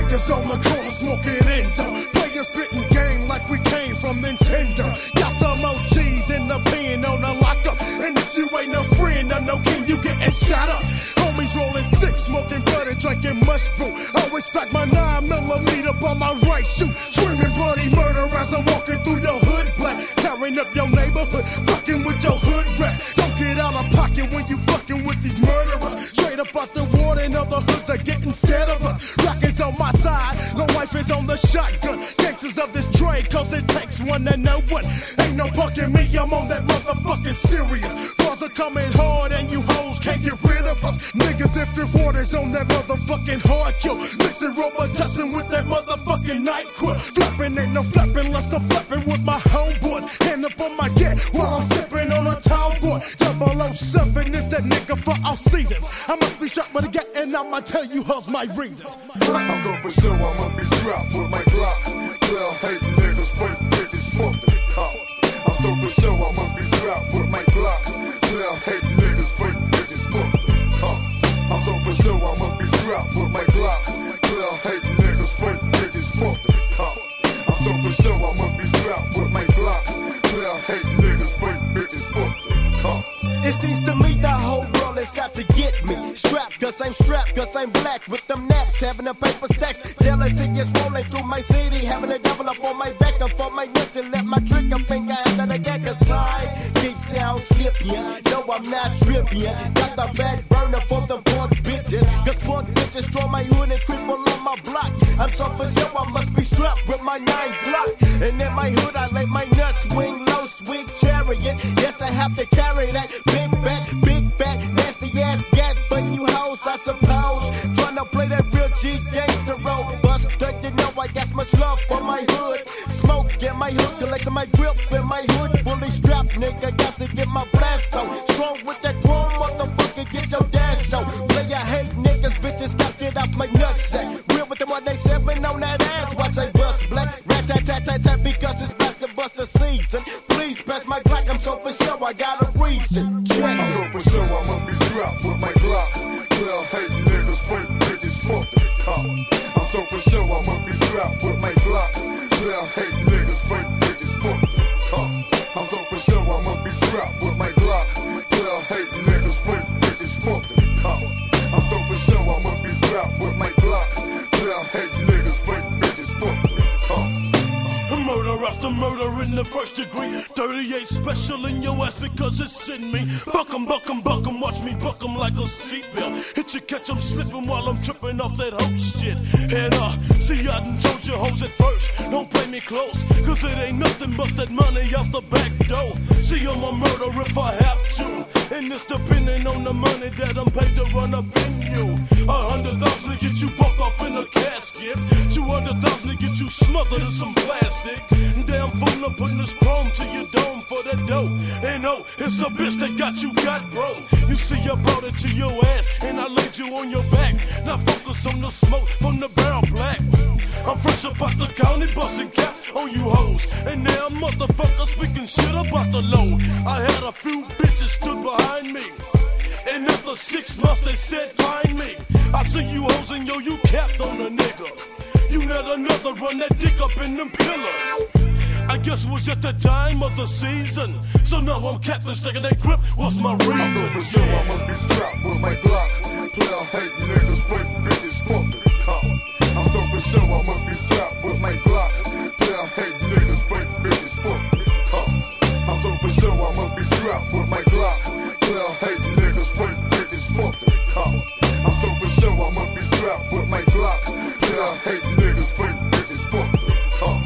Niggas on the corner smoking endo, playing spitting game like we came from Nintendo. Got some OGs in the pen on the lockup, and if you ain't no friend or no king, you getting shot up. Homies rolling thick, smoking blood and drinking mushroom. Always pack my 9mm on my right shoe, screaming bloody murder as I'm walking through your hood black, tearing up your neighborhood, fucking with your hood rats. Don't get out of pocket when you fucking with these murderers. Straight up out the water and other hoods are getting scared of us. Rockets on my side, the wife is on the shotgun. Gangsters of this trade, cause it takes one to know one. Ain't no punkin' me, I'm on that motherfucking serious. Bars are coming hard and you hoes can't get rid of us. Niggas, if your water's on that motherfucking hard kill, mixing rubber tussin' with that motherfucking night quill. Flapping ain't no flapping unless I'm flapping with my homeboys. Hand up on my gat while I'm sipping on a tall boy. 007 is that nigga for all seasons. I must be strapped with a gat and I'ma tell you how's my reasons. I'm going for sure, I must be strapped with my Glock. 12 hating niggas, fake bitches, fuck the cop. I'm so for sure, I must be strapped with my Glock. 12 hating niggas, fake bitches, fuck the cop. I'm so for sure, I must be strapped with my Glock. 12 hating niggas, fake bitches, fuck the cop. I'm so for sure, I must be strapped with my Glock. 12 hating niggas, fake bitches, fuck the cop. It seems to me the whole world is out to get me. Strapped cause I'm black with them naps, having the paper stacks. Jealousy is rolling through my city, having a double up on my back up on my neck to let my trigger finger out of the deck. Cause time keeps down slipping. No, I'm not tripping. Got the bad burner for the pork bitches. Cause pork bitches draw my hood and creep along my block. I'm so for sure I must be strapped with my 9 Glock. And in my hood I let my nuts swing low, sweet chariot. Yes, I have to carry that big fat, nasty ass gat for you hoes, I suppose. Tryna play that real G gangster role. Buster, you know I got much love for my hood. Smoke in my hood, collecting my grip in my hood. Fully strapped, nigga, got to get my blast on. Strong with that drum, motherfucker, get your dash on. Play I hate niggas, bitches, got to get off my nutsack. Real with them 187 on that ass, watch I bust black. Rat-tat-tat-tat-tat, because it's Buster season. Please pass my Glock, I'm so for sure I got a reason. Check it. I'm so for sure I must be strapped with my Glock. 12 hating niggas, fake bitches, fuck the cop. I'm so for sure I must be strapped with my Glock. 12 hating niggas, fake bitches, fuck the cop. I'm so for sure I must be strapped with my Glock. 12 hating niggas, fake bitches, fuck the cop. I'm so for sure I must be strapped with my Glock. 12 hating niggas, fake bitches, fuck the cop. Murder after murder in the first degree. 38 special in your ass because it's in me. Buck 'em, watch me buck 'em like a seatbelt. Hit you, catch 'em slipping while I'm tripping off that hoe shit. And see I done told you hoes at first, don't play me close, cause it ain't nothing but that money out the back door. See I'm a murderer if I have to, and it's depending on the money that I'm paid to run up in you. 100,000 to get you bucked off in a casket, 200,000 to get you smothered in some plastic. Damn fool, I'm putting this chrome to your dome for that dough. And oh, it's a bitch that got you got, bro. You see I brought it to your ass and I laid you on your back. Now focus on the smoke from the barrel black. I'm fresh up out the county busting caps on you hoes. And now motherfuckers speaking shit about the load. I had a few bitches stood behind me, and after 6 months they said find me. I see you hoes and yo, you capped on a nigga. You let another run that dick up in them pillars. I guess it was just the time of the season, so now I'm capping, sticking that grip. What's my reason? I'm so for sure I must be strapped with my Glock. 12 hating niggas, fake bitches, fuck the cop. I'm so for sure I must be strapped with my Glock. 12 hating niggas, fake bitches, fuck the cop. I'm so for sure I must be strapped with my Glock. 12 hating niggas, fake bitches, fuck the cop. I'm so for sure I must be strapped with my Glock. 12 hating niggas, fake bitches, fuck the cop.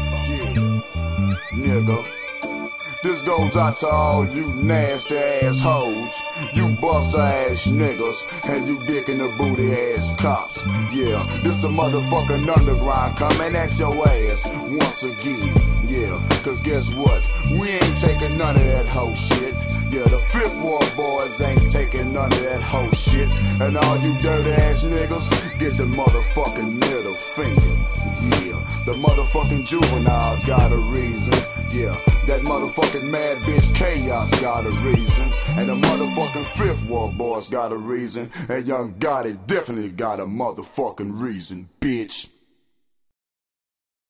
Nigga, this goes out to all you nasty ass hoes, you buster ass niggas, and you dick in the booty ass cops. Yeah, this the motherfucking underground coming at your ass once again. Yeah, cause guess what? We ain't taking none of that hoe shit. Yeah, the Fifth Ward boys ain't taking none of that hoe shit. And all you dirty ass niggas, get the motherfucking middle finger. Yeah, the motherfucking juveniles got a reason. Yeah, that motherfucking mad bitch Chaos got a reason. And the motherfucking Fifth Ward Boys got a reason. And Young Gotti definitely got a motherfucking reason, bitch.